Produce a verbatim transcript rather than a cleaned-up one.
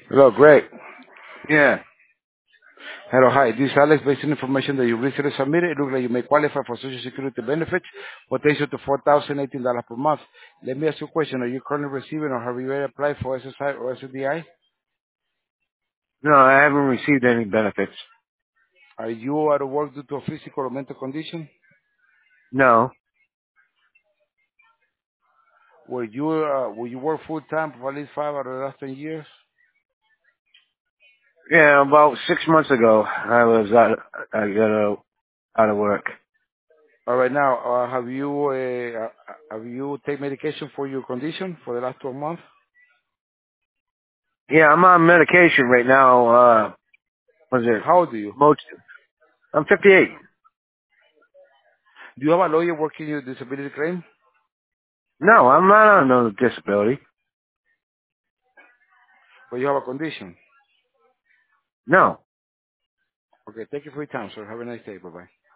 Hello, Greg. Yeah. Hello, hi. This is Alex. Based on information that you recently submitted, it looks like you may qualify for Social Security benefits, potential to four thousand eighteen dollars per month. Let me ask you a question. Are you currently receiving or have you already applied for S S I or S D I? No, I haven't received any benefits. Are you out of work due to a physical or mental condition? No. Were you, uh, will you work full time for at least five out of the last ten years? Yeah, about six months ago, I was out. I got out, out of work. All right, now, uh, have you, uh, uh, have you take medication for your condition for the last twelve months? Yeah, I'm on medication right now. Uh, what is it? How old are you? Most. I'm fifty-eight. Do you have a lawyer working your disability claim? No, I'm not on no disability. But you have a condition? No. Okay, thank you for your time, sir. Have a nice day. Bye-bye.